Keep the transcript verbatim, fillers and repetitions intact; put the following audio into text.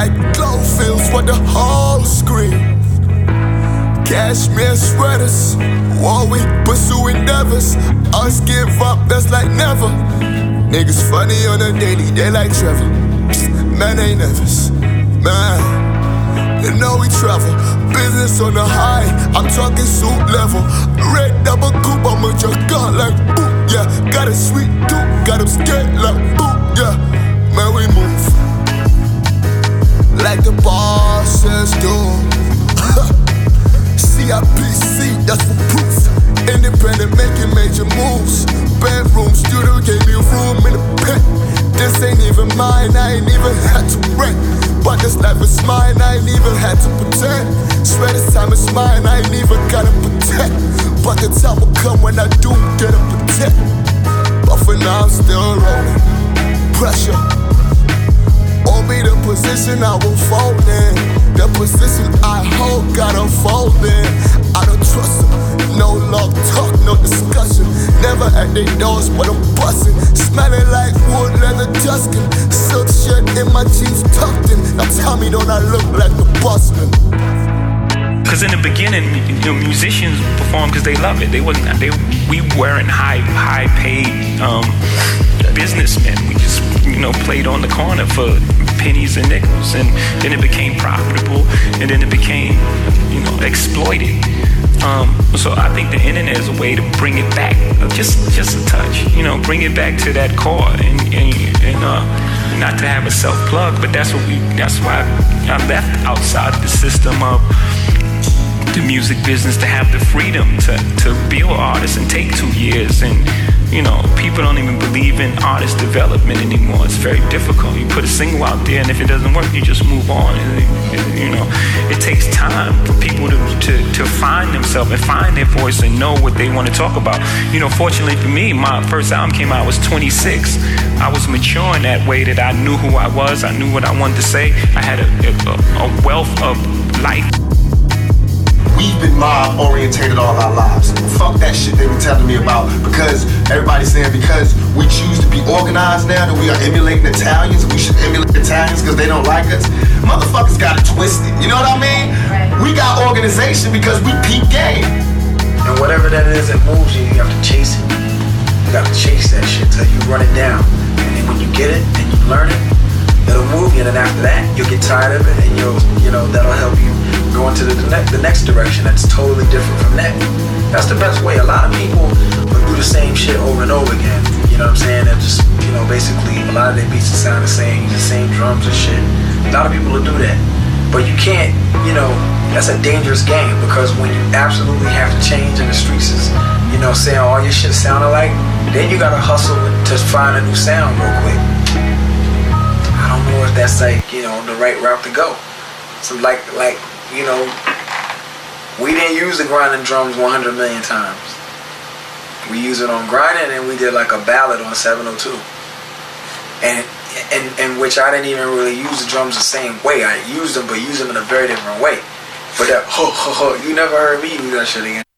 like glow fields what the whole scream. Cashmere sweaters, while we pursue endeavors. Us give up, that's like never. Niggas funny on a daily, they like Trevor. Man ain't nervous, man. You know we travel, business on the high. I'm talking suit level. Red double coupe, I'm with your gun like boom, yeah. Got a sweet tooth, got him scared like boom, yeah. Man, we move like the bosses do. C I P C, that's for proof. Independent, making major moves. Bedroom, studio, gave me a room in a pen. This ain't even mine, I ain't even had to rent. But this life is mine, I ain't even had to pretend. Swear this time is mine, I ain't even gotta pretend. But the time will come when I do get a protect. But for now I'm still rolling. Pressure on me, the position I will fold in. The position I hold got unfolding. I don't trust them, no love talk, no discussion. Never at their doors, but I'm busting. Smelling like wood, leather, Tuscan. Silk shirt in my jeans tucked in. Now tell me, don't I look like the busman? Cause in the beginning, you know, musicians perform because they love it. They wasn't. They we weren't high, high paid um, businessmen. We just, you know, played on the corner for pennies and nickels, and then it became profitable, and then it became, you know, exploited. Um, so I think the internet is a way to bring it back, just just a touch, you know, bring it back to that core, and and, and uh, not to have a self plug, but that's what we. That's why I left outside the system of the music business, to have the freedom to to build artists and take two years. And you know, people don't even believe in artist development anymore. It's very difficult. You put a single out there, and if it doesn't work, you just move on. And, and, you know, it takes time for people to, to to find themselves and find their voice and know what they want to talk about. You know, fortunately for me, my first album came out, I was twenty-six. I was mature in that way that I knew who I was. I knew what I wanted to say. I had a, a, a wealth of life. We've been mob orientated all our lives. Fuck that shit they were telling me about, because everybody's saying because we choose to be organized now that we are emulating Italians, we should emulate Italians because they don't like us. Motherfuckers got it twisted. You know what I mean? Right. We got organization because we peep game. And whatever that is that moves you, you have to chase it. You have to chase that shit till you run it down. And then when you get it and you learn it, it'll move you. And then after that, you'll get tired of it, and you'll, you know, that'll help you go into the, ne- the next direction that's totally different from that. That's the best way. A lot of people will do the same shit over and over again. You know what I'm saying? They're just, you know, basically a lot of their beats sound the same, the same drums and shit. A lot of people will do that. But you can't, you know, that's a dangerous game, because when you absolutely have to change and the streets is, you know, saying all your shit sounding like, then you gotta hustle to find a new sound real quick. I don't know if that's like, you know, the right route to go. So like, like, you know, we didn't use the grinding drums one hundred million times. We used it on grinding, and we did like a ballad on seven oh two. And in and which I didn't even really use the drums the same way. I used them, but used them in a very different way. But that, ho, ho, ho, you never heard me use that shit again.